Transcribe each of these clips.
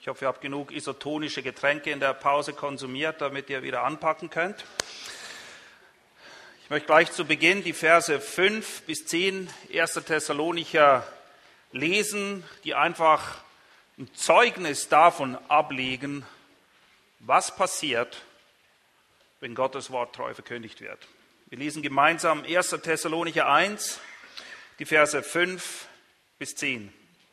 Ich hoffe, ihr habt genug isotonische Getränke in der Pause konsumiert, damit ihr wieder anpacken könnt. Ich möchte gleich zu Beginn die Verse 5 bis 10 1. Thessalonicher lesen, die einfach ein Zeugnis davon ablegen, was passiert, wenn Gottes Wort treu verkündigt wird. Wir lesen gemeinsam 1. Thessalonicher 1, die Verse 5 bis 10.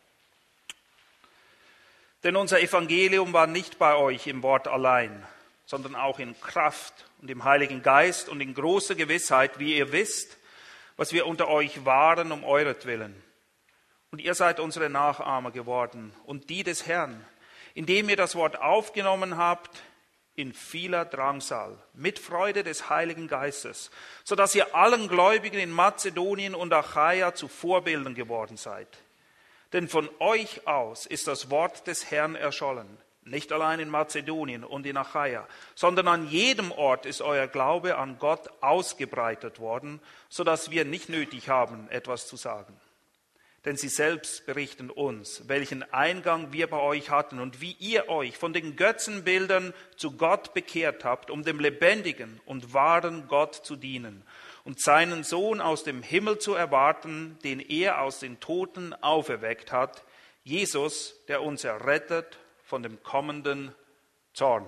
Denn unser Evangelium war nicht bei euch im Wort allein, sondern auch in Kraft und im Heiligen Geist und in großer Gewissheit, wie ihr wisst, was wir unter euch waren um euretwillen. Und ihr seid unsere Nachahmer geworden und die des Herrn, indem ihr das Wort aufgenommen habt in vieler Drangsal, mit Freude des Heiligen Geistes, sodass ihr allen Gläubigen in Mazedonien und Achaia zu Vorbildern geworden seid. Denn von euch aus ist das Wort des Herrn erschollen, nicht allein in Mazedonien und in Achaia, sondern an jedem Ort ist euer Glaube an Gott ausgebreitet worden, sodass wir nicht nötig haben, etwas zu sagen. Denn sie selbst berichten uns, welchen Eingang wir bei euch hatten und wie ihr euch von den Götzenbildern zu Gott bekehrt habt, um dem lebendigen und wahren Gott zu dienen und seinen Sohn aus dem Himmel zu erwarten, den er aus den Toten auferweckt hat, Jesus, der uns errettet von dem kommenden Zorn.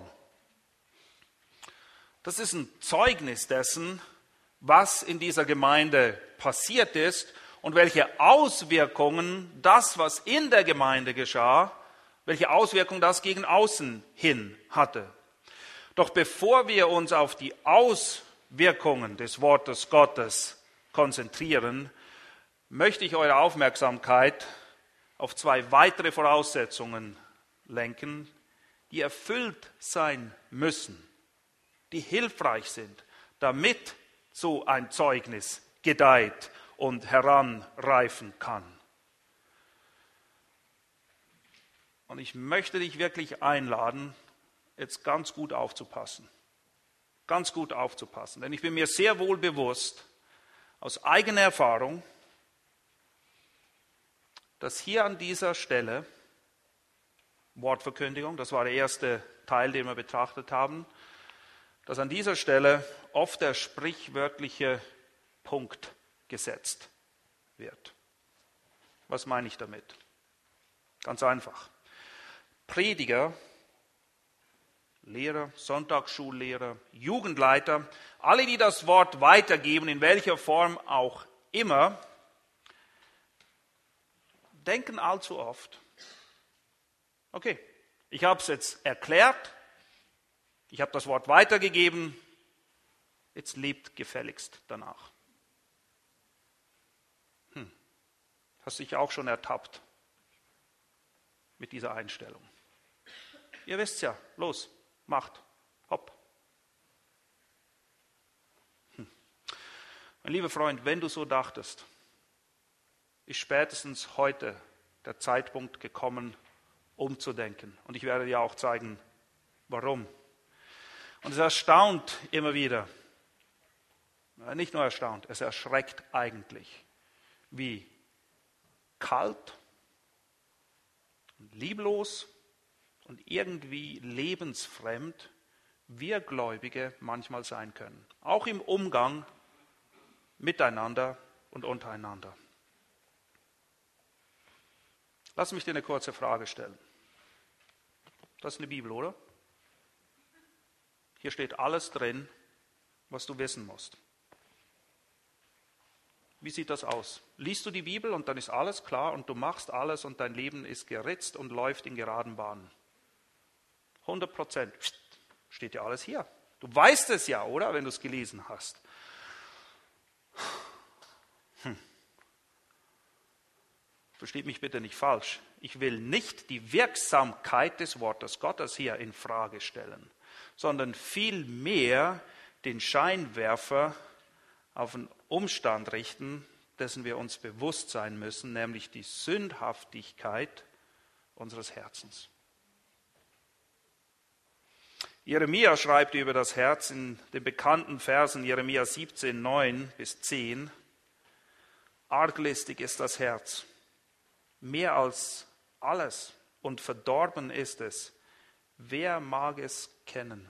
Das ist ein Zeugnis dessen, was in dieser Gemeinde passiert ist und welche Auswirkungen das, was in der Gemeinde geschah, welche Auswirkungen das gegen außen hin hatte. Doch bevor wir uns auf die Auswirkungen des Wortes Gottes konzentrieren, möchte ich eure Aufmerksamkeit auf zwei weitere Voraussetzungen lenken, die erfüllt sein müssen, die hilfreich sind, damit so ein Zeugnis gedeiht und heranreifen kann. Und ich möchte dich wirklich einladen, jetzt ganz gut aufzupassen. Ganz gut aufzupassen. Denn ich bin mir sehr wohl bewusst, aus eigener Erfahrung, dass hier an dieser Stelle, Wortverkündigung, das war der erste Teil, den wir betrachtet haben, dass an dieser Stelle oft der sprichwörtliche Punkt gesetzt wird. Was meine ich damit? Ganz einfach. Prediger, Lehrer, Sonntagsschullehrer, Jugendleiter, alle, die das Wort weitergeben, in welcher Form auch immer, denken allzu oft, okay, ich habe es jetzt erklärt, ich habe das Wort weitergegeben, jetzt lebt gefälligst danach. Hast dich auch schon ertappt mit dieser Einstellung. Ihr wisst ja, los, macht, hopp. Mein lieber Freund, wenn du so dachtest, ist spätestens heute der Zeitpunkt gekommen, umzudenken. Und ich werde dir auch zeigen, warum. Und es erstaunt immer wieder, nicht nur erstaunt, es erschreckt eigentlich, wie kalt und lieblos und irgendwie lebensfremd wir Gläubige manchmal sein können. Auch im Umgang miteinander und untereinander. Lass mich dir eine kurze Frage stellen. Das ist eine Bibel, oder? Hier steht alles drin, was du wissen musst. Wie sieht das aus? Liest du die Bibel und dann ist alles klar und du machst alles und dein Leben ist geritzt und läuft in geraden Bahnen. 100% steht ja alles hier. Du weißt es ja, oder? Wenn du es gelesen hast. Versteht mich bitte nicht falsch. Ich will nicht die Wirksamkeit des Wortes Gottes hier in Frage stellen, sondern vielmehr den Scheinwerfer auf einen Umstand richten, dessen wir uns bewusst sein müssen, nämlich die Sündhaftigkeit unseres Herzens. Jeremia schreibt über das Herz in den bekannten Versen Jeremia 17, 9 bis 10. Arglistig ist das Herz, mehr als alles und verdorben ist es. Wer mag es kennen?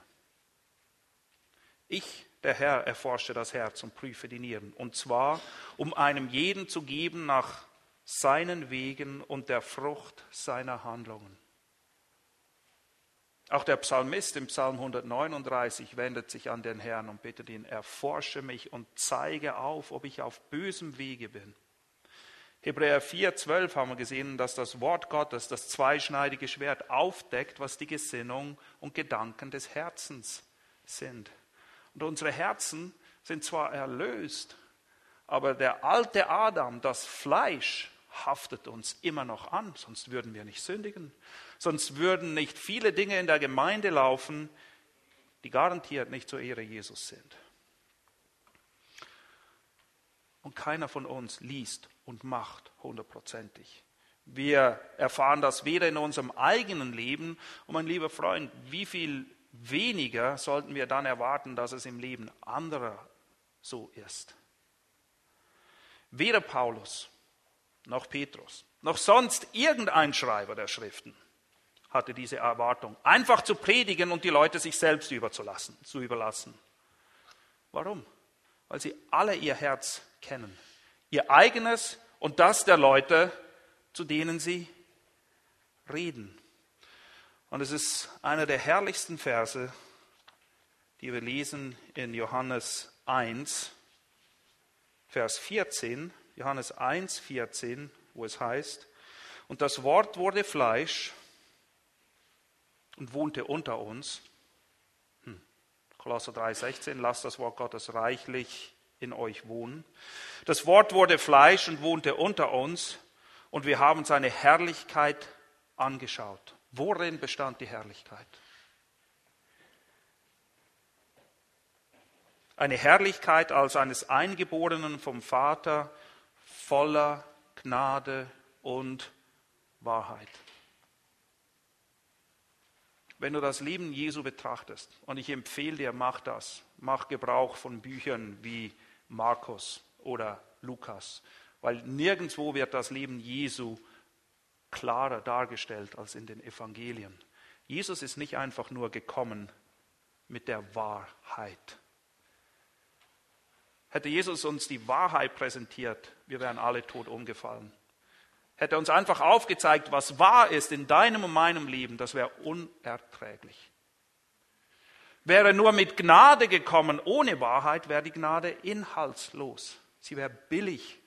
Ich, der Herr, erforsche das Herz und prüfe die Nieren, und zwar, um einem jeden zu geben nach seinen Wegen und der Frucht seiner Handlungen. Auch der Psalmist im Psalm 139 wendet sich an den Herrn und bittet ihn, erforsche mich und zeige auf, ob ich auf bösem Wege bin. Hebräer 4,12 haben wir gesehen, dass das Wort Gottes, das zweischneidige Schwert, aufdeckt, was die Gesinnung und Gedanken des Herzens sind. Und unsere Herzen sind zwar erlöst, aber der alte Adam, das Fleisch, haftet uns immer noch an, sonst würden wir nicht sündigen. Sonst würden nicht viele Dinge in der Gemeinde laufen, die garantiert nicht zur Ehre Jesus sind. Und keiner von uns liest und macht 100%. Wir erfahren das weder in unserem eigenen Leben. Und mein lieber Freund, wie viel weniger sollten wir dann erwarten, dass es im Leben anderer so ist? Weder Paulus noch Petrus, noch sonst irgendein Schreiber der Schriften hatte diese Erwartung, einfach zu predigen und die Leute sich selbst zu überlassen. Warum? Weil sie alle ihr Herz kennen, ihr eigenes und das der Leute, zu denen sie reden. Und es ist einer der herrlichsten Verse, die wir lesen in Johannes 1, Vers 14, Johannes 1, 14, wo es heißt, und das Wort wurde Fleisch und wohnte unter uns. Kolosser 3, 16, lasst das Wort Gottes reichlich in euch wohnen. Das Wort wurde Fleisch und wohnte unter uns und wir haben seine Herrlichkeit angeschaut. Worin bestand die Herrlichkeit? Eine Herrlichkeit als eines Eingeborenen vom Vater, voller Gnade und Wahrheit. Wenn du das Leben Jesu betrachtest, und ich empfehle dir, mach Gebrauch von Büchern wie Markus oder Lukas, weil nirgendwo wird das Leben Jesu klarer dargestellt als in den Evangelien. Jesus ist nicht einfach nur gekommen mit der Wahrheit. Hätte Jesus uns die Wahrheit präsentiert, wir wären alle tot umgefallen. Hätte er uns einfach aufgezeigt, was wahr ist in deinem und meinem Leben, das wäre unerträglich. Wäre nur mit Gnade gekommen, ohne Wahrheit, wäre die Gnade inhaltslos. Sie wäre billig.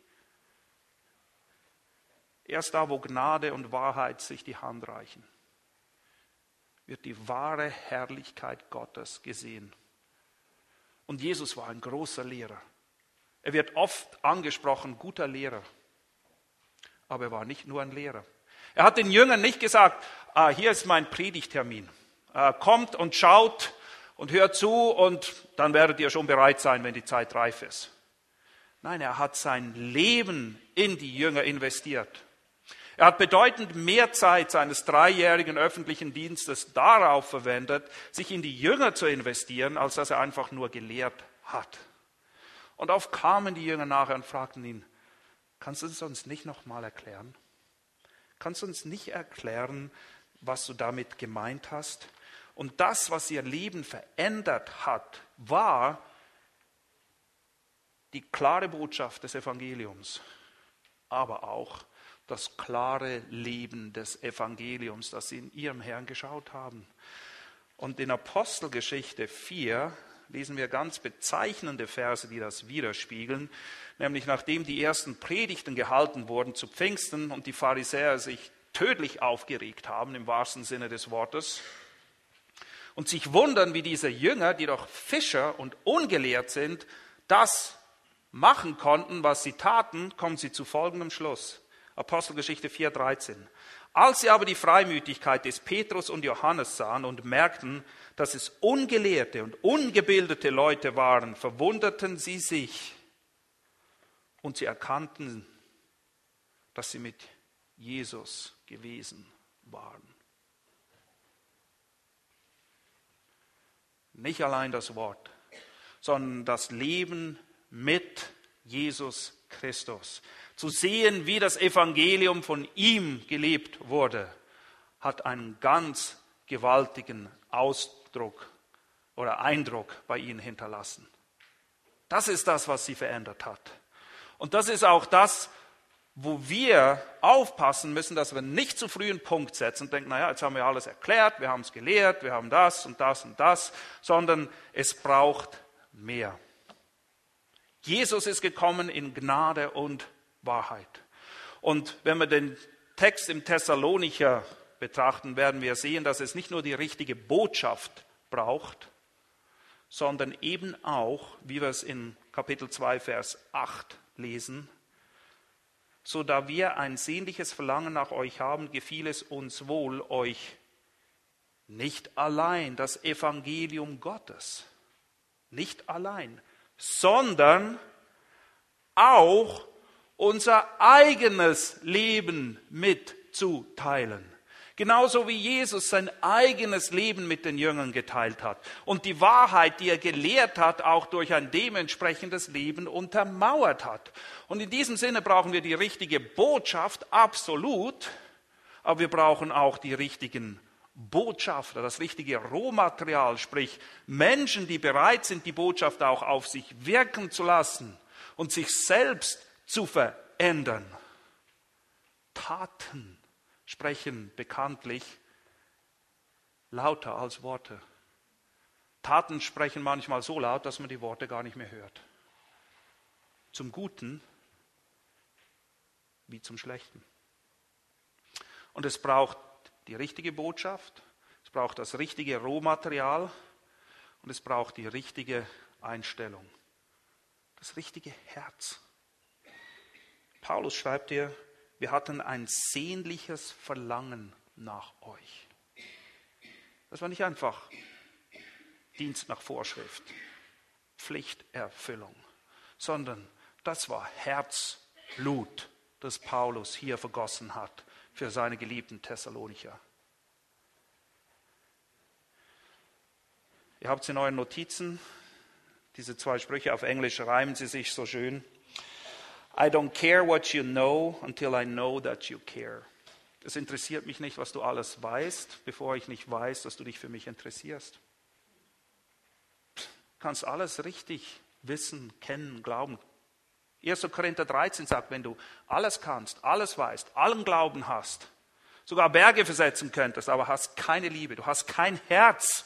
Erst da, wo Gnade und Wahrheit sich die Hand reichen, wird die wahre Herrlichkeit Gottes gesehen. Und Jesus war ein großer Lehrer. Er wird oft angesprochen, guter Lehrer. Aber er war nicht nur ein Lehrer. Er hat den Jüngern nicht gesagt, hier ist mein Predigttermin. Kommt und schaut und hört zu und dann werdet ihr schon bereit sein, wenn die Zeit reif ist. Nein, er hat sein Leben in die Jünger investiert. Er hat bedeutend mehr Zeit seines 3-jährigen öffentlichen Dienstes darauf verwendet, sich in die Jünger zu investieren, als dass er einfach nur gelehrt hat. Und oft kamen die Jünger nachher und fragten ihn, kannst du es uns nicht nochmal erklären? Kannst du uns nicht erklären, was du damit gemeint hast? Und das, was ihr Leben verändert hat, war die klare Botschaft des Evangeliums, aber auch das klare Leben des Evangeliums, das sie in ihrem Herrn geschaut haben. Und in Apostelgeschichte 4 lesen wir ganz bezeichnende Verse, die das widerspiegeln, nämlich nachdem die ersten Predigten gehalten wurden zu Pfingsten und die Pharisäer sich tödlich aufgeregt haben, im wahrsten Sinne des Wortes, und sich wundern, wie diese Jünger, die doch Fischer und ungelehrt sind, das machen konnten, was sie taten, kommen sie zu folgendem Schluss. Apostelgeschichte 4,13. Als sie aber die Freimütigkeit des Petrus und Johannes sahen und merkten, dass es ungelehrte und ungebildete Leute waren, verwunderten sie sich und sie erkannten, dass sie mit Jesus gewesen waren. Nicht allein das Wort, sondern das Leben mit Jesus Christus. Zu sehen, wie das Evangelium von ihm gelebt wurde. hat einen ganz gewaltigen Ausdruck oder Eindruck bei ihnen hinterlassen. Das ist das, was sie verändert hat. Und das ist auch das, wo wir aufpassen müssen, dass wir nicht zu früh einen Punkt setzen und denken, naja, jetzt haben wir alles erklärt, wir haben es gelehrt, wir haben das und das und das, sondern es braucht mehr. Jesus ist gekommen in Gnade und Wahrheit. Und wenn wir den Text im Thessalonicher betrachten, werden wir sehen, dass es nicht nur die richtige Botschaft braucht, sondern eben auch, wie wir es in Kapitel 2, Vers 8 lesen, so da wir ein sehnliches Verlangen nach euch haben, gefiel es uns wohl, euch nicht allein das Evangelium Gottes, nicht allein, sondern auch unser eigenes Leben mitzuteilen. Genauso wie Jesus sein eigenes Leben mit den Jüngern geteilt hat und die Wahrheit, die er gelehrt hat, auch durch ein dementsprechendes Leben untermauert hat. Und in diesem Sinne brauchen wir die richtige Botschaft, absolut, aber wir brauchen auch die richtigen Botschafter, das richtige Rohmaterial, sprich Menschen, die bereit sind, die Botschaft auch auf sich wirken zu lassen und sich selbst zu verändern. Taten sprechen bekanntlich lauter als Worte. Taten sprechen manchmal so laut, dass man die Worte gar nicht mehr hört. Zum Guten wie zum Schlechten. Und es braucht die richtige Botschaft, es braucht das richtige Rohmaterial und es braucht die richtige Einstellung, das richtige Herz. Paulus schreibt hier, wir hatten ein sehnliches Verlangen nach euch. Das war nicht einfach Dienst nach Vorschrift, Pflichterfüllung, sondern das war Herzblut, das Paulus hier vergossen hat für seine geliebten Thessalonicher. Ihr habt es in euren Notizen, diese 2 Sprüche auf Englisch reimen sie sich so schön. I don't care what you know until I know that you care. Es interessiert mich nicht, was du alles weißt, bevor ich nicht weiß, dass du dich für mich interessierst. Du kannst alles richtig wissen, kennen, glauben. 1. Korinther 13 sagt, wenn du alles kannst, alles weißt, allen Glauben hast, sogar Berge versetzen könntest, aber hast keine Liebe, du hast kein Herz.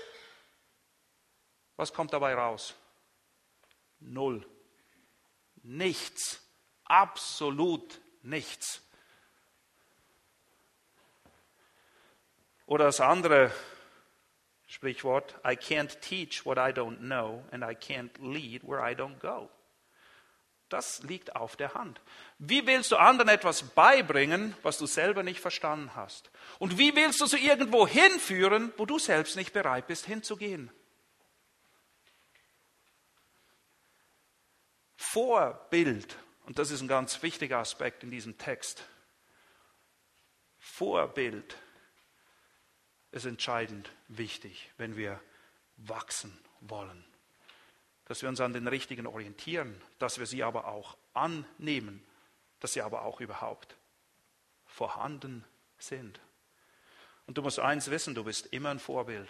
Was kommt dabei raus? 0. Nichts. Absolut nichts. Oder das andere Sprichwort, I can't teach what I don't know and I can't lead where I don't go. Das liegt auf der Hand. Wie willst du anderen etwas beibringen, was du selber nicht verstanden hast? Und wie willst du sie irgendwo hinführen, wo du selbst nicht bereit bist, hinzugehen? Vorbild, und das ist ein ganz wichtiger Aspekt in diesem Text. Vorbild ist entscheidend wichtig, wenn wir wachsen wollen. Dass wir uns an den Richtigen orientieren, dass wir sie aber auch annehmen, dass sie aber auch überhaupt vorhanden sind. Und du musst eins wissen, du bist immer ein Vorbild.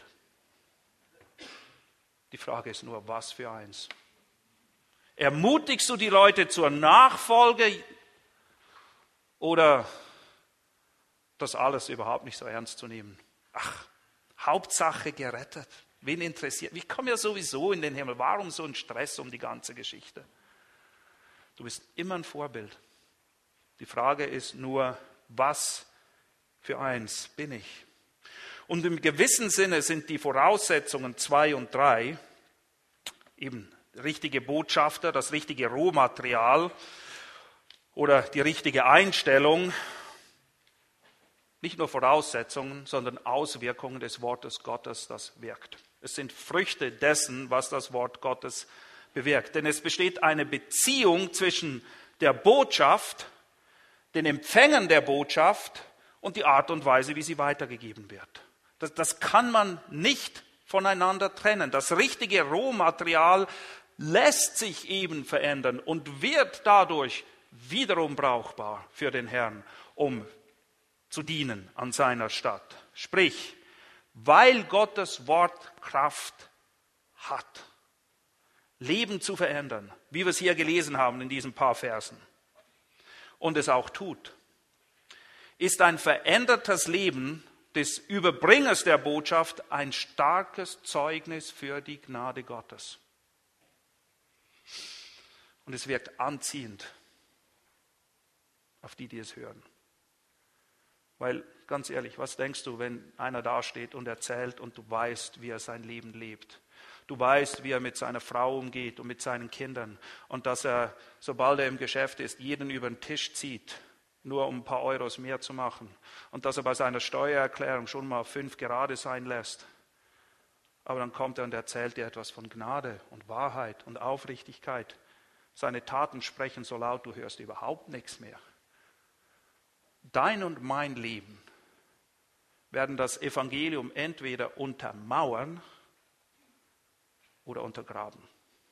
Die Frage ist nur, was für eins? Ermutigst du die Leute zur Nachfolge oder das alles überhaupt nicht so ernst zu nehmen? Ach, Hauptsache gerettet. Wen interessiert? Ich komme ja sowieso in den Himmel. Warum so ein Stress um die ganze Geschichte? Du bist immer ein Vorbild. Die Frage ist nur, was für eins bin ich? Und im gewissen Sinne sind die Voraussetzungen 2 und 3 eben richtige Botschafter, das richtige Rohmaterial oder die richtige Einstellung, nicht nur Voraussetzungen, sondern Auswirkungen des Wortes Gottes, das wirkt. Es sind Früchte dessen, was das Wort Gottes bewirkt. Denn es besteht eine Beziehung zwischen der Botschaft, den Empfängern der Botschaft und die Art und Weise, wie sie weitergegeben wird. Das kann man nicht voneinander trennen. Das richtige Rohmaterial lässt sich eben verändern und wird dadurch wiederum brauchbar für den Herrn, um zu dienen an seiner Stadt. Sprich, weil Gottes Wort Kraft hat, Leben zu verändern, wie wir es hier gelesen haben in diesen paar Versen, und es auch tut, ist ein verändertes Leben des Überbringers der Botschaft ein starkes Zeugnis für die Gnade Gottes. Und es wirkt anziehend auf die, die es hören. Weil, ganz ehrlich, was denkst du, wenn einer dasteht und erzählt und du weißt, wie er sein Leben lebt? Du weißt, wie er mit seiner Frau umgeht und mit seinen Kindern und dass er, sobald er im Geschäft ist, jeden über den Tisch zieht, nur um ein paar Euros mehr zu machen und dass er bei seiner Steuererklärung schon mal 5 gerade sein lässt. Aber dann kommt er und erzählt dir etwas von Gnade und Wahrheit und Aufrichtigkeit. Seine Taten sprechen so laut, du hörst überhaupt nichts mehr. Dein und mein Leben werden das Evangelium entweder untermauern oder untergraben.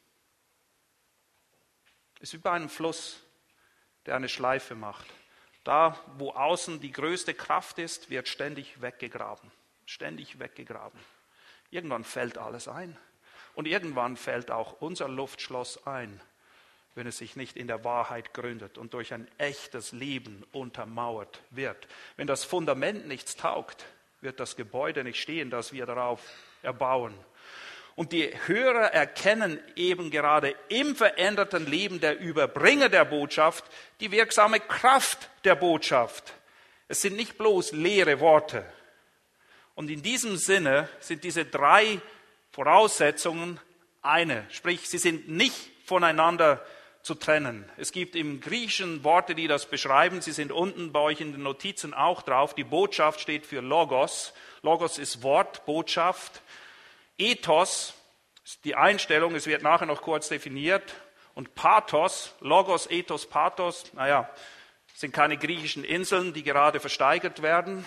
Es ist wie bei einem Fluss, der eine Schleife macht. Da, wo außen die größte Kraft ist, wird ständig weggegraben. Ständig weggegraben. Irgendwann fällt alles ein. Und irgendwann fällt auch unser Luftschloss ein, wenn es sich nicht in der Wahrheit gründet und durch ein echtes Leben untermauert wird. Wenn das Fundament nichts taugt, wird das Gebäude nicht stehen, das wir darauf erbauen. Und die Hörer erkennen eben gerade im veränderten Leben der Überbringer der Botschaft die wirksame Kraft der Botschaft. Es sind nicht bloß leere Worte. Und in diesem Sinne sind diese 3 Voraussetzungen eine. Sprich, sie sind nicht voneinander zu trennen. Es gibt im Griechischen Worte, die das beschreiben. Sie sind unten bei euch in den Notizen auch drauf. Die Botschaft steht für Logos. Logos ist Wort, Botschaft. Ethos ist die Einstellung, es wird nachher noch kurz definiert. Und Pathos, Logos, Ethos, Pathos, sind keine griechischen Inseln, die gerade versteigert werden,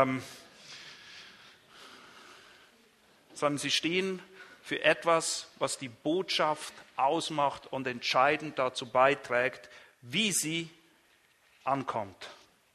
sondern sie stehen für etwas, was die Botschaft ausmacht und entscheidend dazu beiträgt, wie sie ankommt.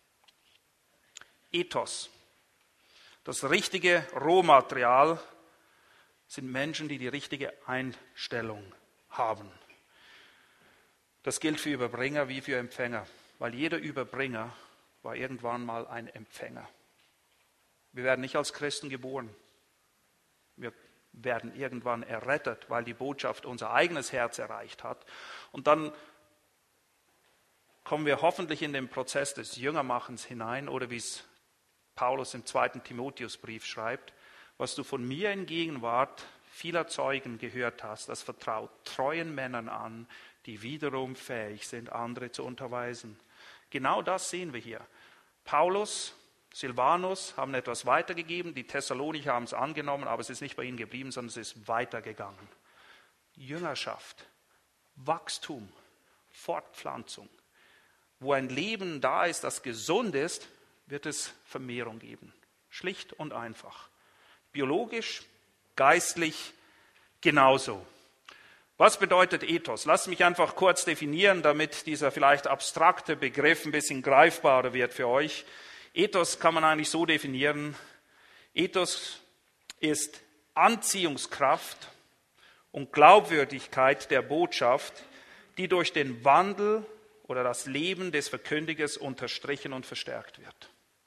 Ethos, das richtige Rohmaterial, sind Menschen, die die richtige Einstellung haben. Das gilt für Überbringer wie für Empfänger, weil jeder Überbringer war irgendwann mal ein Empfänger. Wir werden nicht als Christen geboren. Wir werden irgendwann errettet, weil die Botschaft unser eigenes Herz erreicht hat. Und dann kommen wir hoffentlich in den Prozess des Jüngermachens hinein oder wie es Paulus im 2. Timotheusbrief schreibt, was du von mir in Gegenwart vieler Zeugen gehört hast, das vertraut treuen Männern an, die wiederum fähig sind, andere zu unterweisen. Genau das sehen wir hier. Paulus, Silvanus haben etwas weitergegeben, die Thessalonicher haben es angenommen, aber es ist nicht bei ihnen geblieben, sondern es ist weitergegangen. Jüngerschaft, Wachstum, Fortpflanzung. Wo ein Leben da ist, das gesund ist, wird es Vermehrung geben. Schlicht und einfach. Biologisch, geistlich genauso. Was bedeutet Ethos? Lasst mich einfach kurz definieren, damit dieser vielleicht abstrakte Begriff ein bisschen greifbarer wird für euch. Ethos kann man eigentlich so definieren. Ethos ist Anziehungskraft und Glaubwürdigkeit der Botschaft, die durch den Wandel oder das Leben des Verkündigers unterstrichen und verstärkt wird.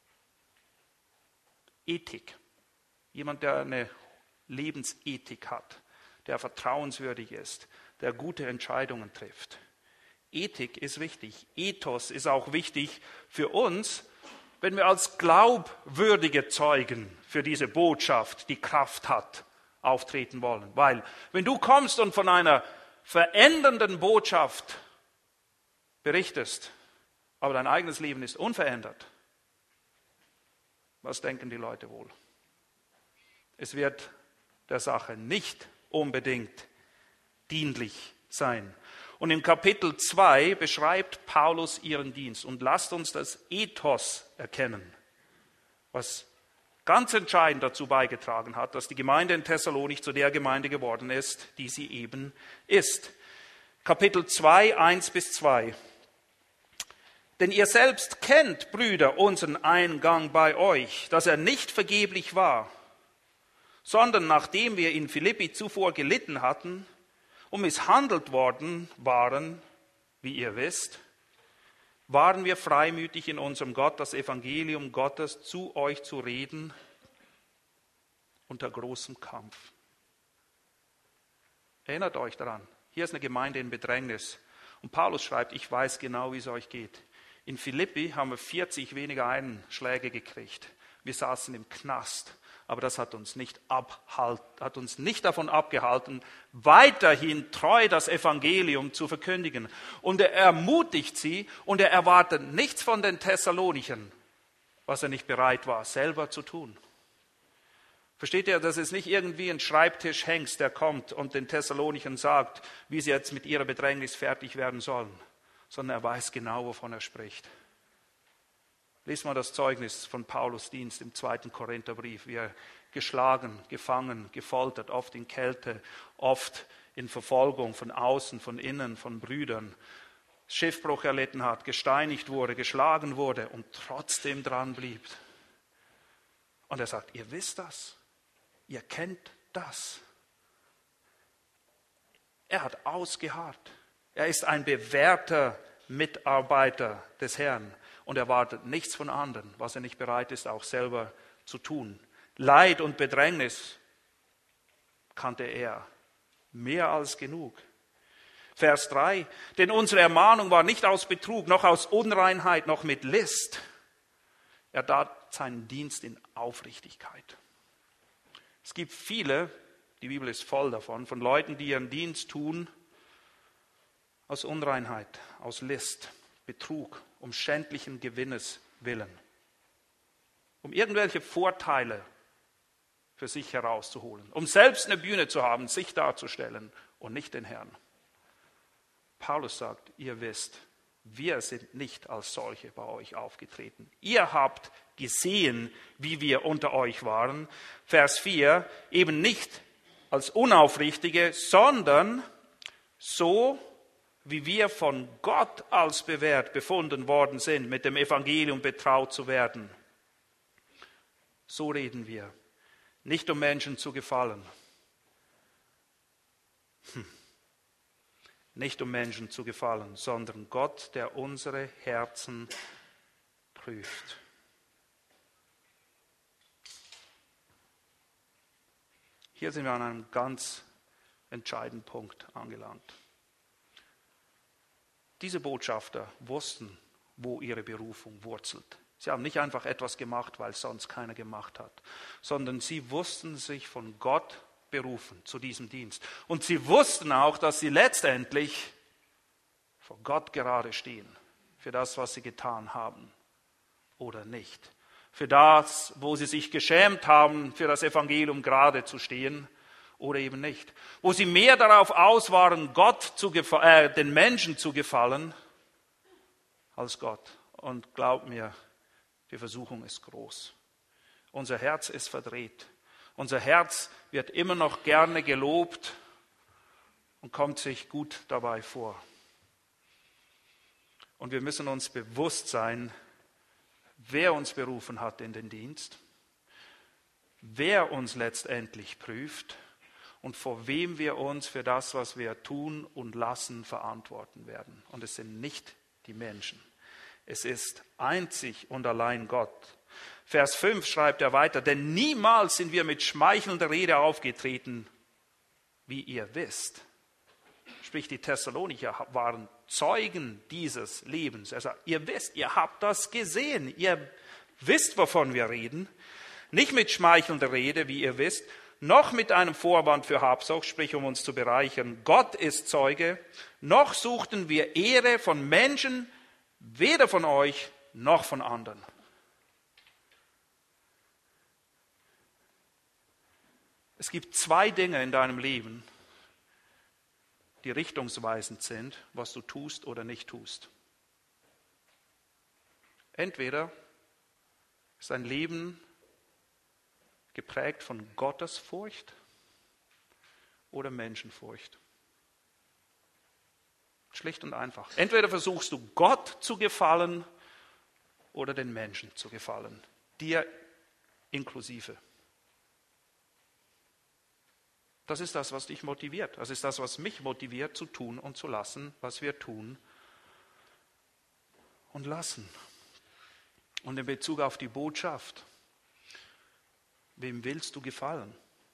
Ethik. Jemand, der eine Lebensethik hat, der vertrauenswürdig ist, der gute Entscheidungen trifft. Ethik ist wichtig. Ethos ist auch wichtig für uns, wenn wir als glaubwürdige Zeugen für diese Botschaft, die Kraft hat, auftreten wollen. Weil, wenn du kommst und von einer verändernden Botschaft berichtest, aber dein eigenes Leben ist unverändert, was denken die Leute wohl? Es wird der Sache nicht unbedingt dienlich sein. Und im Kapitel 2 beschreibt Paulus ihren Dienst. Und lasst uns das Ethos erkennen, was ganz entscheidend dazu beigetragen hat, dass die Gemeinde in Thessalonich zu der Gemeinde geworden ist, die sie eben ist. Kapitel 2, 1 bis 2. Denn ihr selbst kennt, Brüder, unseren Eingang bei euch, dass er nicht vergeblich war, sondern nachdem wir in Philippi zuvor gelitten hatten und misshandelt worden waren, wie ihr wisst, waren wir freimütig in unserem Gott, das Evangelium Gottes zu euch zu reden, unter großem Kampf. Erinnert euch daran, hier ist eine Gemeinde in Bedrängnis. Und Paulus schreibt, ich weiß genau, wie es euch geht. In Philippi haben wir 40 weniger Einschläge gekriegt. Wir saßen im Knast. Aber das hat uns nicht davon abgehalten, weiterhin treu das Evangelium zu verkündigen. Und er ermutigt sie und er erwartet nichts von den Thessalonichern, was er nicht bereit war, selber zu tun. Versteht ihr, das ist nicht irgendwie ein Schreibtischhengst, der kommt und den Thessalonichern sagt, wie sie jetzt mit ihrer Bedrängnis fertig werden sollen, sondern er weiß genau, wovon er spricht. Lies mal das Zeugnis von Paulus' Dienst im 2. Korintherbrief, wie er geschlagen, gefangen, gefoltert, oft in Kälte, oft in Verfolgung von außen, von innen, von Brüdern, Schiffbruch erlitten hat, gesteinigt wurde, geschlagen wurde und trotzdem dran blieb. Und er sagt, ihr wisst das, ihr kennt das. Er hat ausgeharrt. Er ist ein bewährter Mitarbeiter des Herrn. Und erwartet nichts von anderen, was er nicht bereit ist, auch selber zu tun. Leid und Bedrängnis kannte er mehr als genug. Vers 3, denn unsere Ermahnung war nicht aus Betrug, noch aus Unreinheit, noch mit List. Er tat seinen Dienst in Aufrichtigkeit. Es gibt viele, die Bibel ist voll davon, von Leuten, die ihren Dienst tun aus Unreinheit, aus List, Betrug, um schändlichen Gewinnes willen, um irgendwelche Vorteile für sich herauszuholen, um selbst eine Bühne zu haben, sich darzustellen und nicht den Herrn. Paulus sagt, ihr wisst, wir sind nicht als solche bei euch aufgetreten. Ihr habt gesehen, wie wir unter euch waren. Vers 4, eben nicht als Unaufrichtige, sondern so, wie wir von Gott als bewährt befunden worden sind, mit dem Evangelium betraut zu werden. So reden wir, nicht um Menschen zu gefallen. Nicht um Menschen zu gefallen, sondern Gott, der unsere Herzen prüft. Hier sind wir an einem ganz entscheidenden Punkt angelangt. Diese Botschafter wussten, wo ihre Berufung wurzelt. Sie haben nicht einfach etwas gemacht, weil sonst keiner gemacht hat, sondern sie wussten sich von Gott berufen zu diesem Dienst. Und sie wussten auch, dass sie letztendlich vor Gott gerade stehen, für das, was sie getan haben oder nicht. Für das, wo sie sich geschämt haben, für das Evangelium gerade zu stehen oder eben nicht. Wo sie mehr darauf aus waren, den Menschen zu gefallen, als Gott. Und glaub mir, die Versuchung ist groß. Unser Herz ist verdreht. Unser Herz wird immer noch gerne gelobt und kommt sich gut dabei vor. Und wir müssen uns bewusst sein, wer uns berufen hat in den Dienst, wer uns letztendlich prüft und vor wem wir uns für das, was wir tun und lassen, verantworten werden. Und es sind nicht die Menschen. Es ist einzig und allein Gott. Vers 5 schreibt er weiter, denn niemals sind wir mit schmeichelnder Rede aufgetreten, wie ihr wisst. Sprich, die Thessalonicher waren Zeugen dieses Lebens. Er sagt, ihr wisst, ihr habt das gesehen, ihr wisst, wovon wir reden. Nicht mit schmeichelnder Rede, wie ihr wisst, noch mit einem Vorwand für Habsucht, sprich um uns zu bereichern. Gott ist Zeuge, noch suchten wir Ehre von Menschen, weder von euch noch von anderen. Es gibt zwei Dinge in deinem Leben, die richtungsweisend sind, was du tust oder nicht tust. Entweder ist dein Leben geprägt von Gottesfurcht oder Menschenfurcht. Schlicht und einfach. Entweder versuchst du Gott zu gefallen oder den Menschen zu gefallen. Dir inklusive. Das ist das, was dich motiviert. Das ist das, was mich motiviert, zu tun und zu lassen, was wir tun und lassen. Und in Bezug auf die Botschaft, wem willst du gefallen?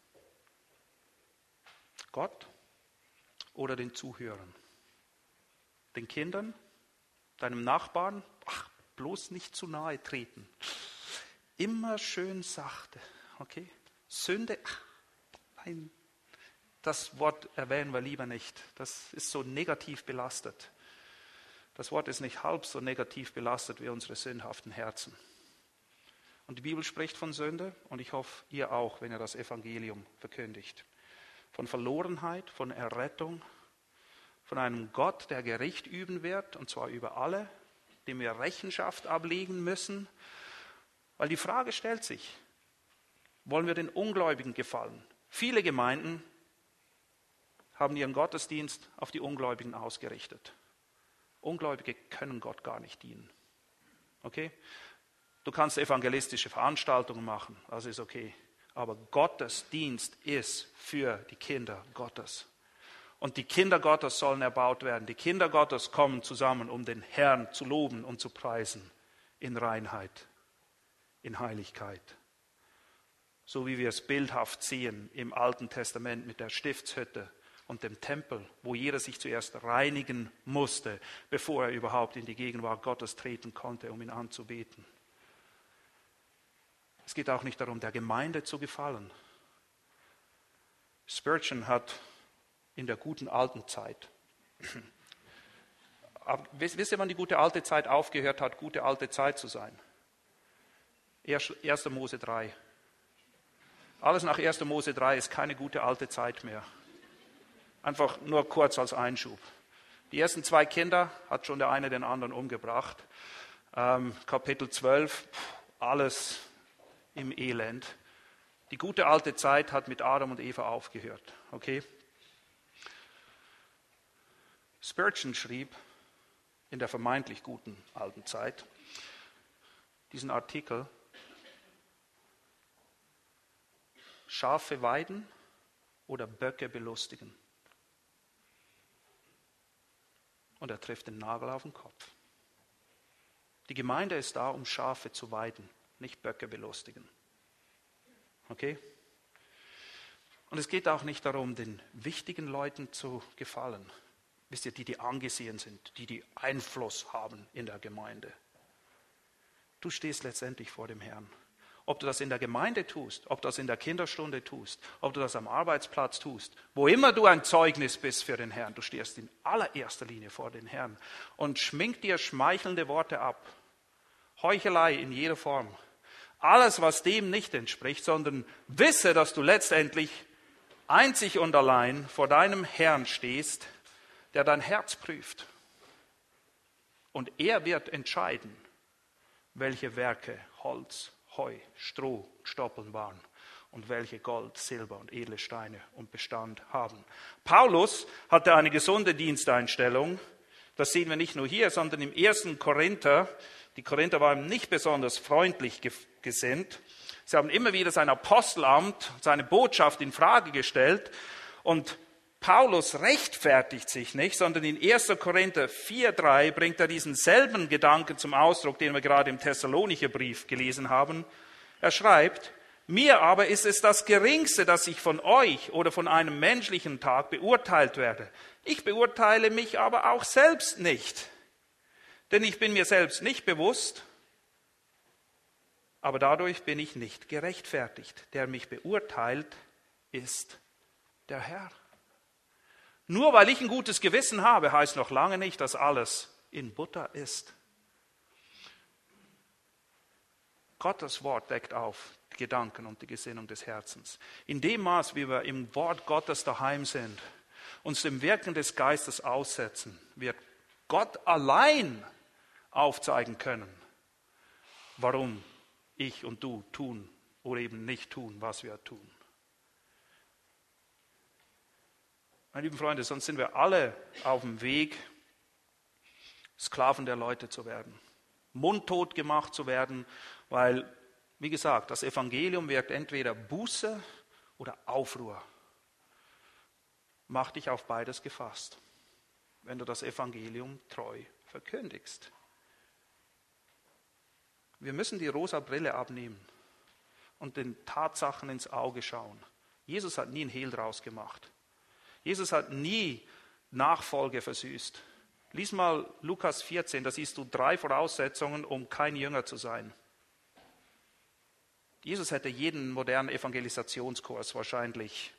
Gott oder den Zuhörern? Den Kindern? Deinem Nachbarn? Ach, bloß nicht zu nahe treten. Immer schön sachte. Okay? Sünde? Ach, nein. Das Wort erwähnen wir lieber nicht. Das ist so negativ belastet. Das Wort ist nicht halb so negativ belastet wie unsere sündhaften Herzen. Und die Bibel spricht von Sünde und ich hoffe, ihr auch, wenn ihr das Evangelium verkündigt. Von Verlorenheit, von Errettung, von einem Gott, der Gericht üben wird, und zwar über alle, dem wir Rechenschaft ablegen müssen. Weil die Frage stellt sich, wollen wir den Ungläubigen gefallen? Viele Gemeinden haben ihren Gottesdienst auf die Ungläubigen ausgerichtet. Ungläubige können Gott gar nicht dienen. Okay? Du kannst evangelistische Veranstaltungen machen, das ist okay. Aber Gottesdienst ist für die Kinder Gottes. Und die Kinder Gottes sollen erbaut werden. Die Kinder Gottes kommen zusammen, um den Herrn zu loben und zu preisen. In Reinheit, in Heiligkeit. So wie wir es bildhaft sehen im Alten Testament mit der Stiftshütte und dem Tempel, wo jeder sich zuerst reinigen musste, bevor er überhaupt in die Gegenwart Gottes treten konnte, um ihn anzubeten. Es geht auch nicht darum, der Gemeinde zu gefallen. Spurgeon hat in der guten alten Zeit, wisst ihr, wann die gute alte Zeit aufgehört hat, gute alte Zeit zu sein? 1. Mose 3. Alles nach 1. Mose 3 ist keine gute alte Zeit mehr. Einfach nur kurz als Einschub. Die ersten 2 Kinder hat schon der eine den anderen umgebracht. Kapitel 12, alles im Elend. Die gute alte Zeit hat mit Adam und Eva aufgehört. Okay? Spurgeon schrieb in der vermeintlich guten alten Zeit diesen Artikel: Schafe weiden oder Böcke belustigen. Und er trifft den Nagel auf den Kopf. Die Gemeinde ist da, um Schafe zu weiden, nicht Böcke belustigen. Okay? Und es geht auch nicht darum, den wichtigen Leuten zu gefallen. Wisst ihr, die angesehen sind, die Einfluss haben in der Gemeinde. Du stehst letztendlich vor dem Herrn. Ob du das in der Gemeinde tust, ob du das in der Kinderstunde tust, ob du das am Arbeitsplatz tust, wo immer du ein Zeugnis bist für den Herrn, du stehst in allererster Linie vor den Herrn und schmink dir schmeichelnde Worte ab. Heuchelei in jeder Form. Alles, was dem nicht entspricht, sondern wisse, dass du letztendlich einzig und allein vor deinem Herrn stehst, der dein Herz prüft. Und er wird entscheiden, welche Werke Holz, Heu, Stroh, Stoppeln waren und welche Gold, Silber und edle Steine und Bestand haben. Paulus hatte eine gesunde Diensteinstellung. Das sehen wir nicht nur hier, sondern im 1. Korinther. Die Korinther waren nicht besonders freundlich gesinnt. Sie haben immer wieder sein Apostelamt, seine Botschaft in Frage gestellt. Und Paulus rechtfertigt sich nicht, sondern in 1. Korinther 4,3 bringt er diesen selben Gedanken zum Ausdruck, den wir gerade im Thessalonicher Brief gelesen haben. Er schreibt: Mir aber ist es das Geringste, dass ich von euch oder von einem menschlichen Tag beurteilt werde. Ich beurteile mich aber auch selbst nicht, denn ich bin mir selbst nicht bewusst, aber dadurch bin ich nicht gerechtfertigt. Der mich beurteilt, ist der Herr. Nur weil ich ein gutes Gewissen habe, heißt noch lange nicht, dass alles in Butter ist. Gottes Wort deckt auf die Gedanken und die Gesinnung des Herzens. In dem Maß, wie wir im Wort Gottes daheim sind, uns dem Wirken des Geistes aussetzen, wird Gott allein aufzeigen können, warum ich und du tun oder eben nicht tun, was wir tun. Meine lieben Freunde, sonst sind wir alle auf dem Weg Sklaven der Leute zu werden, mundtot gemacht zu werden, weil, wie gesagt, das Evangelium wirkt entweder Buße oder Aufruhr. Mach dich auf beides gefasst, wenn du das Evangelium treu verkündigst. Wir müssen die rosa Brille abnehmen und den Tatsachen ins Auge schauen. Jesus hat nie ein Hehl draus gemacht. Jesus hat nie Nachfolge versüßt. Lies mal Lukas 14, da siehst du 3 Voraussetzungen, um kein Jünger zu sein. Jesus hätte jeden modernen Evangelisationskurs wahrscheinlich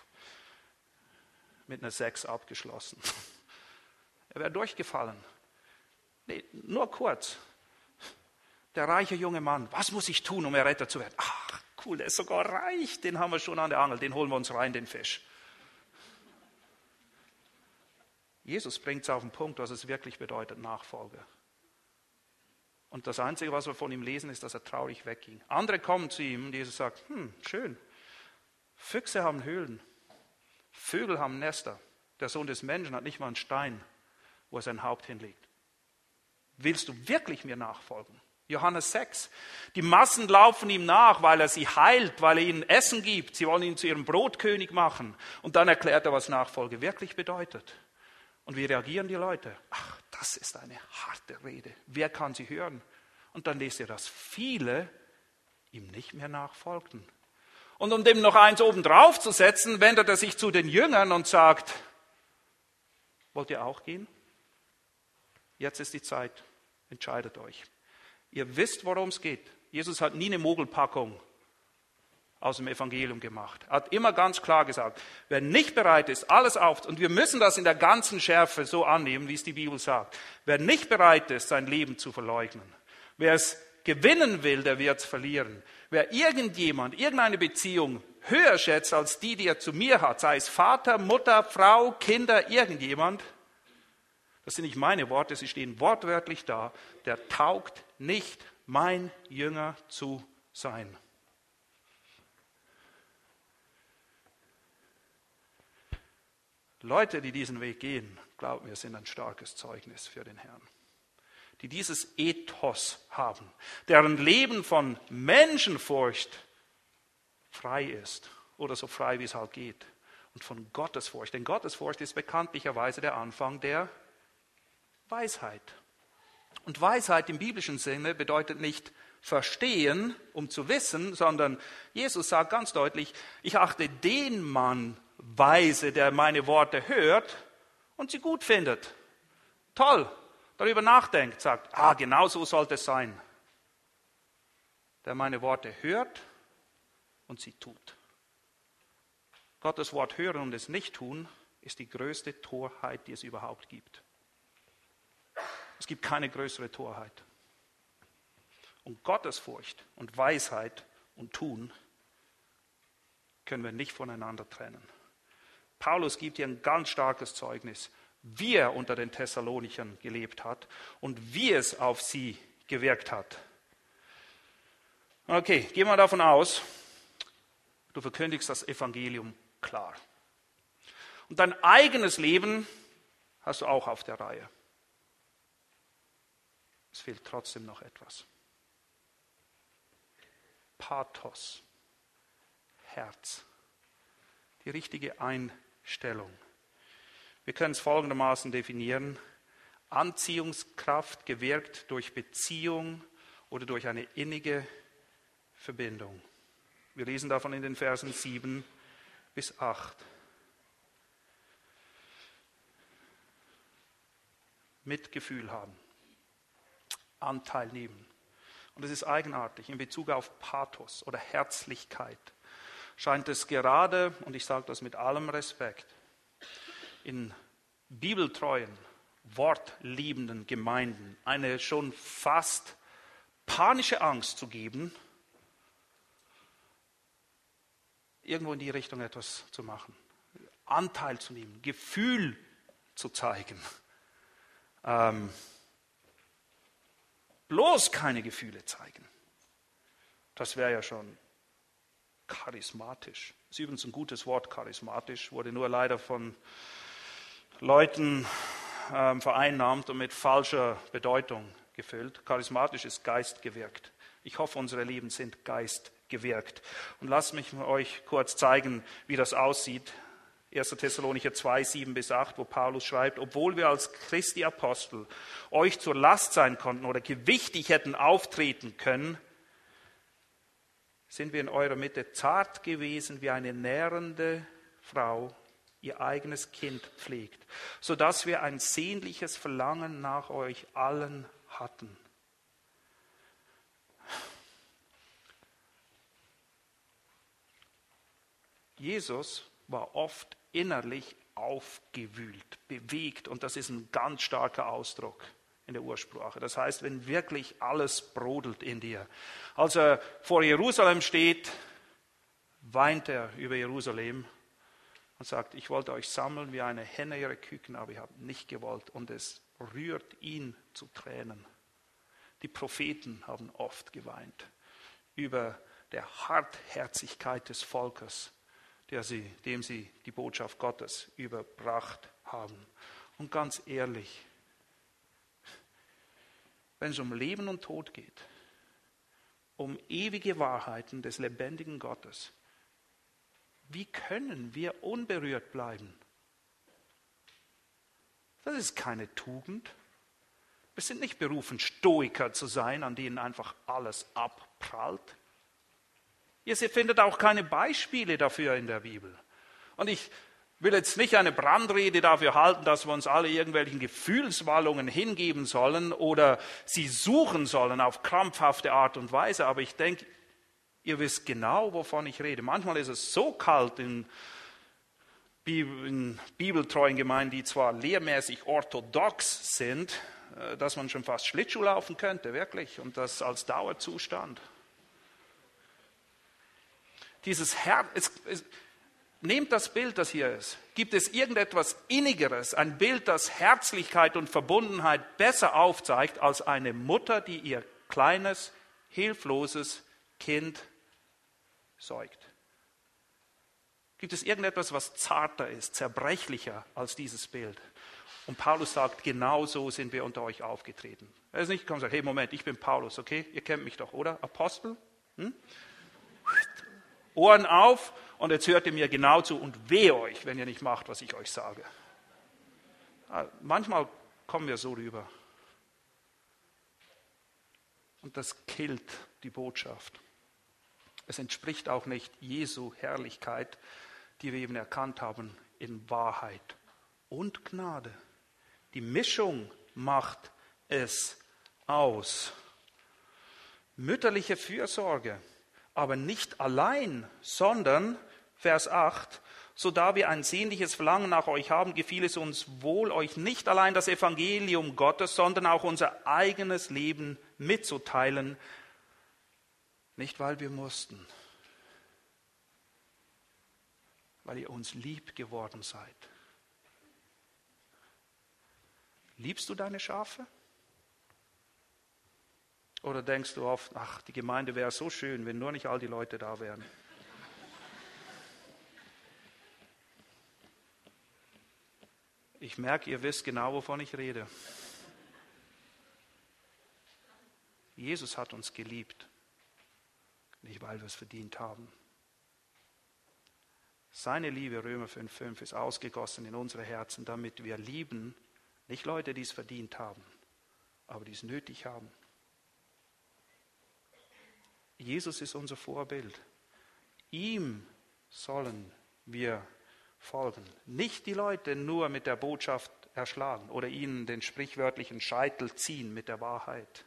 mit einer 6 abgeschlossen. Er wäre durchgefallen. Nee, nur kurz. Der reiche junge Mann, was muss ich tun, um errettet zu werden? Ach, cool, der ist sogar reich, den haben wir schon an der Angel, den holen wir uns rein, den Fisch. Jesus bringt es auf den Punkt, was es wirklich bedeutet, Nachfolge. Und das Einzige, was wir von ihm lesen, ist, dass er traurig wegging. Andere kommen zu ihm und Jesus sagt, schön, Füchse haben Höhlen, Vögel haben Nester, der Sohn des Menschen hat nicht mal einen Stein, wo er sein Haupt hinlegt. Willst du wirklich mir nachfolgen? Johannes 6. Die Massen laufen ihm nach, weil er sie heilt, weil er ihnen Essen gibt. Sie wollen ihn zu ihrem Brotkönig machen. Und dann erklärt er, was Nachfolge wirklich bedeutet. Und wie reagieren die Leute? Ach, das ist eine harte Rede. Wer kann sie hören? Und dann lest ihr, dass viele ihm nicht mehr nachfolgten. Und um dem noch eins obendrauf zu setzen, wendet er sich zu den Jüngern und sagt, wollt ihr auch gehen? Jetzt ist die Zeit, entscheidet euch. Ihr wisst, worum es geht. Jesus hat nie eine Mogelpackung aus dem Evangelium gemacht. Er hat immer ganz klar gesagt, wer nicht bereit ist, alles auf, und wir müssen das in der ganzen Schärfe so annehmen, wie es die Bibel sagt, wer nicht bereit ist, sein Leben zu verleugnen, wer es gewinnen will, der wird es verlieren. Wer irgendeine Beziehung höher schätzt als die er zu mir hat, sei es Vater, Mutter, Frau, Kinder, irgendjemand, das sind nicht meine Worte, sie stehen wortwörtlich da, der taugt nicht, mein Jünger zu sein. Leute, die diesen Weg gehen, glauben wir, sind ein starkes Zeugnis für den Herrn. Die dieses Ethos haben, deren Leben von Menschenfurcht frei ist oder so frei, wie es halt geht, und von Gottesfurcht. Denn Gottesfurcht ist bekanntlicherweise der Anfang der Weisheit. Und Weisheit im biblischen Sinne bedeutet nicht verstehen, um zu wissen, sondern Jesus sagt ganz deutlich, ich achte den Mann weise, der meine Worte hört und sie gut findet. Toll, darüber nachdenkt, sagt, genau so sollte es sein. Der meine Worte hört und sie tut. Gottes Wort hören und es nicht tun, ist die größte Torheit, die es überhaupt gibt. Es gibt keine größere Torheit. Und Gottesfurcht und Weisheit und Tun können wir nicht voneinander trennen. Paulus gibt hier ein ganz starkes Zeugnis, wie er unter den Thessalonichern gelebt hat und wie es auf sie gewirkt hat. Okay, gehen wir davon aus, du verkündigst das Evangelium klar. Und dein eigenes Leben hast du auch auf der Reihe. Es fehlt trotzdem noch etwas. Pathos, Herz, die richtige Einstellung. Wir können es folgendermaßen definieren. Anziehungskraft gewirkt durch Beziehung oder durch eine innige Verbindung. Wir lesen davon in den Versen 7 bis 8. Mitgefühl haben. Anteil nehmen. Und es ist eigenartig, in Bezug auf Pathos oder Herzlichkeit scheint es gerade, und ich sage das mit allem Respekt, in bibeltreuen, wortliebenden Gemeinden eine schon fast panische Angst zu geben, irgendwo in die Richtung etwas zu machen, Anteil zu nehmen, Gefühl zu zeigen. Bloß keine Gefühle zeigen. Das wäre ja schon charismatisch. Das ist übrigens ein gutes Wort, charismatisch. Wurde nur leider von Leuten vereinnahmt und mit falscher Bedeutung gefüllt. Charismatisch ist geistgewirkt. Ich hoffe, unsere Leben sind geistgewirkt. Und lasst mich euch kurz zeigen, wie das aussieht. 1. Thessalonicher 2, 7-8, wo Paulus schreibt, obwohl wir als Christi Apostel euch zur Last sein konnten oder gewichtig hätten auftreten können, sind wir in eurer Mitte zart gewesen wie eine nährende Frau ihr eigenes Kind pflegt, sodass wir ein sehnliches Verlangen nach euch allen hatten. Jesus war oft innerlich aufgewühlt, bewegt, und das ist ein ganz starker Ausdruck in der Ursprache. Das heißt, wenn wirklich alles brodelt in dir. Als er vor Jerusalem steht, weint er über Jerusalem und sagt, ich wollte euch sammeln wie eine Henne ihre Küken, aber ihr habt nicht gewollt, und es rührt ihn zu Tränen. Die Propheten haben oft geweint über der Hartherzigkeit des Volkes, dem sie die Botschaft Gottes überbracht haben. Und ganz ehrlich, wenn es um Leben und Tod geht, um ewige Wahrheiten des lebendigen Gottes, wie können wir unberührt bleiben? Das ist keine Tugend. Wir sind nicht berufen, Stoiker zu sein, an denen einfach alles abprallt. Ihr findet auch keine Beispiele dafür in der Bibel. Und ich will jetzt nicht eine Brandrede dafür halten, dass wir uns alle irgendwelchen Gefühlswallungen hingeben sollen oder sie suchen sollen auf krampfhafte Art und Weise. Aber ich denke, ihr wisst genau, wovon ich rede. Manchmal ist es so kalt in bibeltreuen Gemeinden, die zwar lehrmäßig orthodox sind, dass man schon fast Schlittschuh laufen könnte, wirklich. Und das als Dauerzustand. Dieses Herz, nehmt das Bild, das hier ist. Gibt es irgendetwas Innigeres, ein Bild, das Herzlichkeit und Verbundenheit besser aufzeigt, als eine Mutter, die ihr kleines, hilfloses Kind säugt? Gibt es irgendetwas, was zarter ist, zerbrechlicher als dieses Bild? Und Paulus sagt, genau so sind wir unter euch aufgetreten. Er ist nicht gekommen und sagt, hey Moment, ich bin Paulus, okay? Ihr kennt mich doch, oder? Apostel? Ohren auf, und jetzt hört ihr mir genau zu und wehe euch, wenn ihr nicht macht, was ich euch sage. Manchmal kommen wir so rüber. Und das killt die Botschaft. Es entspricht auch nicht Jesu Herrlichkeit, die wir eben erkannt haben, in Wahrheit und Gnade. Die Mischung macht es aus. Mütterliche Fürsorge. Aber nicht allein, sondern, Vers 8, so da wir ein sehnliches Verlangen nach euch haben, gefiel es uns wohl, euch nicht allein das Evangelium Gottes, sondern auch unser eigenes Leben mitzuteilen, nicht weil wir mussten, weil ihr uns lieb geworden seid. Liebst du deine Schafe? Oder denkst du oft, ach, die Gemeinde wäre so schön, wenn nur nicht all die Leute da wären? Ich merke, ihr wisst genau, wovon ich rede. Jesus hat uns geliebt, nicht weil wir es verdient haben. Seine Liebe, Römer 5,5, ist ausgegossen in unsere Herzen, damit wir lieben, nicht Leute, die es verdient haben, aber die es nötig haben. Jesus ist unser Vorbild. Ihm sollen wir folgen. Nicht die Leute nur mit der Botschaft erschlagen oder ihnen den sprichwörtlichen Scheitel ziehen mit der Wahrheit,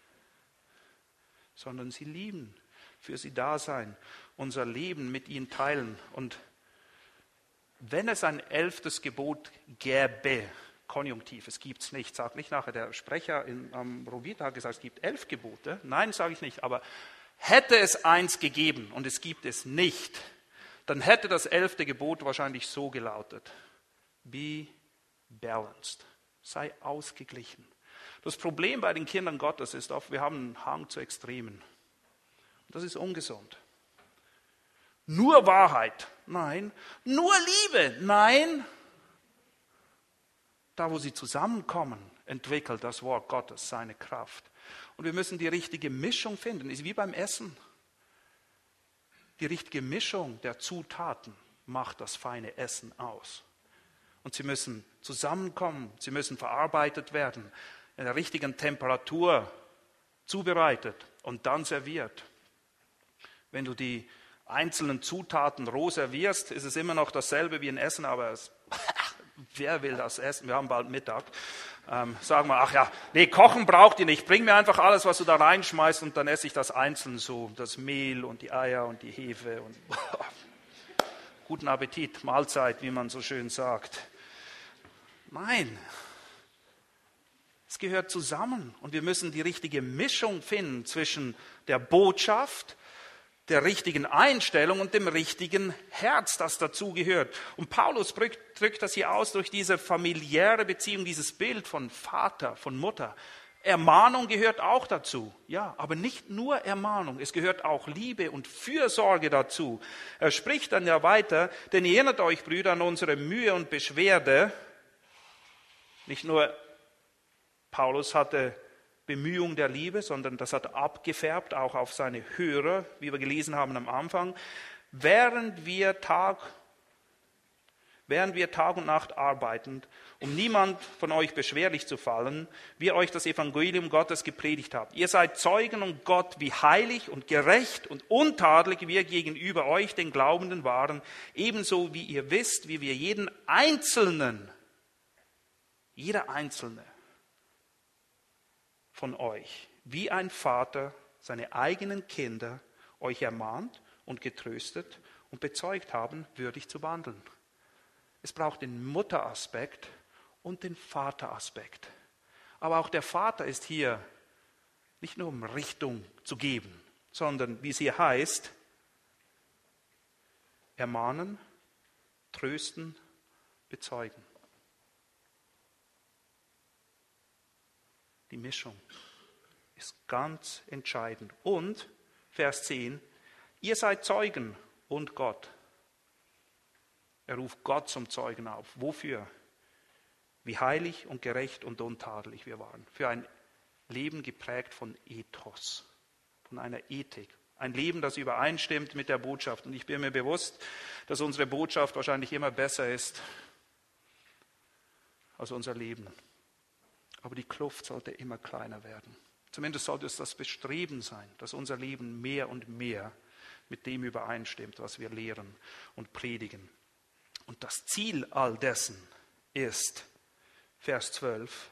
sondern sie lieben, für sie da sein, unser Leben mit ihnen teilen. Und wenn es ein 11. Gebot gäbe, Konjunktiv, es gibt es nicht, sagt nicht nachher der Sprecher am Rovita hat gesagt, es gibt 11 Gebote. Nein, sage ich nicht, aber hätte es eins gegeben und es gibt es nicht, dann hätte das 11. Gebot wahrscheinlich so gelautet: Be balanced, sei ausgeglichen. Das Problem bei den Kindern Gottes ist oft, wir haben einen Hang zu Extremen. Das ist ungesund. Nur Wahrheit, nein. Nur Liebe, nein. Da, wo sie zusammenkommen, entwickelt das Wort Gottes seine Kraft. Und wir müssen die richtige Mischung finden. Ist wie beim Essen. Die richtige Mischung der Zutaten macht das feine Essen aus. Und sie müssen zusammenkommen, sie müssen verarbeitet werden, in der richtigen Temperatur zubereitet und dann serviert. Wenn du die einzelnen Zutaten roh servierst, ist es immer noch dasselbe wie ein Essen, aber wer will das essen? Wir haben bald Mittag. Sagen wir, ach ja, nee, kochen braucht ihr nicht. Bring mir einfach alles, was du da reinschmeißt und dann esse ich das einzeln so. Das Mehl und die Eier und die Hefe. Und guten Appetit, Mahlzeit, wie man so schön sagt. Nein, es gehört zusammen und wir müssen die richtige Mischung finden zwischen der Botschaft, der richtigen Einstellung und dem richtigen Herz, das dazugehört. Und Paulus drückt das hier aus durch diese familiäre Beziehung, dieses Bild von Vater, von Mutter. Ermahnung gehört auch dazu, ja, aber nicht nur Ermahnung, es gehört auch Liebe und Fürsorge dazu. Er spricht dann ja weiter, denn ihr erinnert euch, Brüder, an unsere Mühe und Beschwerde. Nicht nur Paulus hatte Bemühung der Liebe, sondern das hat abgefärbt auch auf seine Hörer, wie wir gelesen haben am Anfang. Während wir Tag und Nacht arbeiten, um niemand von euch beschwerlich zu fallen, wir euch das Evangelium Gottes gepredigt haben. Ihr seid Zeugen um Gott, wie heilig und gerecht und untadelig wir gegenüber euch, den Glaubenden, waren, ebenso wie ihr wisst, wie wir jeder Einzelne von euch, wie ein Vater seine eigenen Kinder euch ermahnt und getröstet und bezeugt haben, würdig zu wandeln. Es braucht den Mutteraspekt und den Vateraspekt. Aber auch der Vater ist hier nicht nur um Richtung zu geben, sondern, wie es hier heißt, ermahnen, trösten, bezeugen. Die Mischung ist ganz entscheidend. Und, Vers 10, ihr seid Zeugen und Gott. Er ruft Gott zum Zeugen auf. Wofür? Wie heilig und gerecht und untadelig wir waren. Für ein Leben geprägt von Ethos, von einer Ethik. Ein Leben, das übereinstimmt mit der Botschaft. Und ich bin mir bewusst, dass unsere Botschaft wahrscheinlich immer besser ist als unser Leben. Aber die Kluft sollte immer kleiner werden. Zumindest sollte es das Bestreben sein, dass unser Leben mehr und mehr mit dem übereinstimmt, was wir lehren und predigen. Und das Ziel all dessen ist, Vers 12,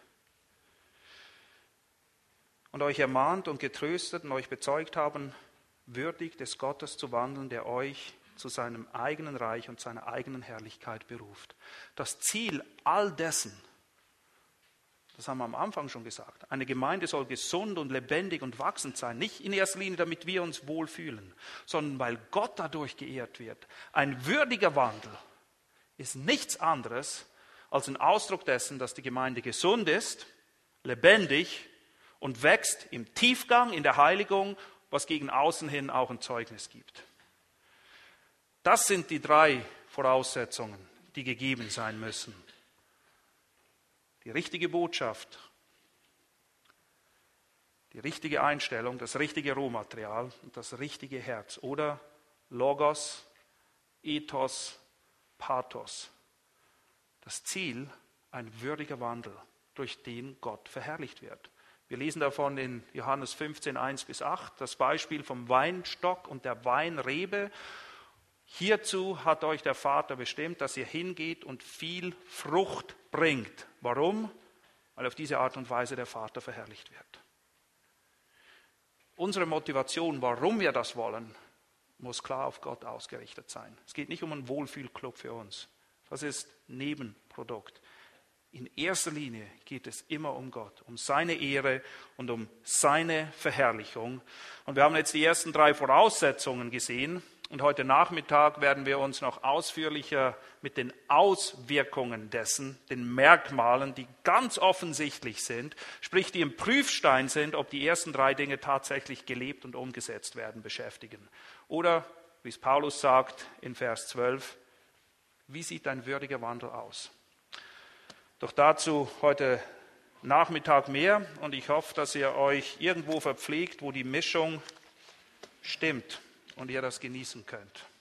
und euch ermahnt und getröstet und euch bezeugt haben, würdig des Gottes zu wandeln, der euch zu seinem eigenen Reich und seiner eigenen Herrlichkeit beruft. Das Ziel all dessen, das haben wir am Anfang schon gesagt. Eine Gemeinde soll gesund und lebendig und wachsend sein. Nicht in erster Linie, damit wir uns wohlfühlen, sondern weil Gott dadurch geehrt wird. Ein würdiger Wandel ist nichts anderes als ein Ausdruck dessen, dass die Gemeinde gesund ist, lebendig und wächst im Tiefgang, in der Heiligung, was gegen außen hin auch ein Zeugnis gibt. Das sind die 3 Voraussetzungen, die gegeben sein müssen. Die richtige Botschaft, die richtige Einstellung, das richtige Rohmaterial und das richtige Herz. Oder Logos, Ethos, Pathos. Das Ziel, ein würdiger Wandel, durch den Gott verherrlicht wird. Wir lesen davon in Johannes 15, 1-8, das Beispiel vom Weinstock und der Weinrebe. Hierzu hat euch der Vater bestimmt, dass ihr hingeht und viel Frucht bringt. Warum? Weil auf diese Art und Weise der Vater verherrlicht wird. Unsere Motivation, warum wir das wollen, muss klar auf Gott ausgerichtet sein. Es geht nicht um einen Wohlfühlclub für uns. Das ist Nebenprodukt. In erster Linie geht es immer um Gott, um seine Ehre und um seine Verherrlichung. Und wir haben jetzt die ersten 3 Voraussetzungen gesehen. Und heute Nachmittag werden wir uns noch ausführlicher mit den Auswirkungen dessen, den Merkmalen, die ganz offensichtlich sind, sprich die im Prüfstein sind, ob die ersten 3 Dinge tatsächlich gelebt und umgesetzt werden, beschäftigen. Oder, wie es Paulus sagt in Vers 12, wie sieht ein würdiger Wandel aus? Doch dazu heute Nachmittag mehr und ich hoffe, dass ihr euch irgendwo verpflegt, wo die Mischung stimmt und ihr das genießen könnt.